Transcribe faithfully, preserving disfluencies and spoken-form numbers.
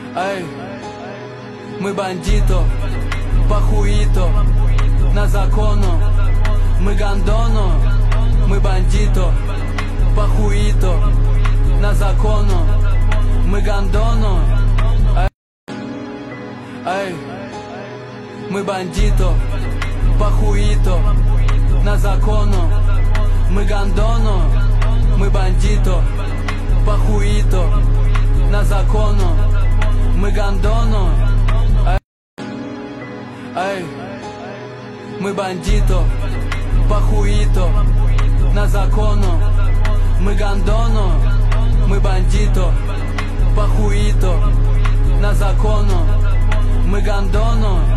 Эй, мы бандито, похуито, на закону, мы гандоно, мы бандито, похуито, на закону, мы гандоно. Эй, мы бандито, похуито, на закону, мы гандоно, мы бандито, похуито, на закону, мы гандоно. Эй, мы бандито, похуито, на закону, мы гандоно, мы бандито, похуито, на закону, мы гандоно.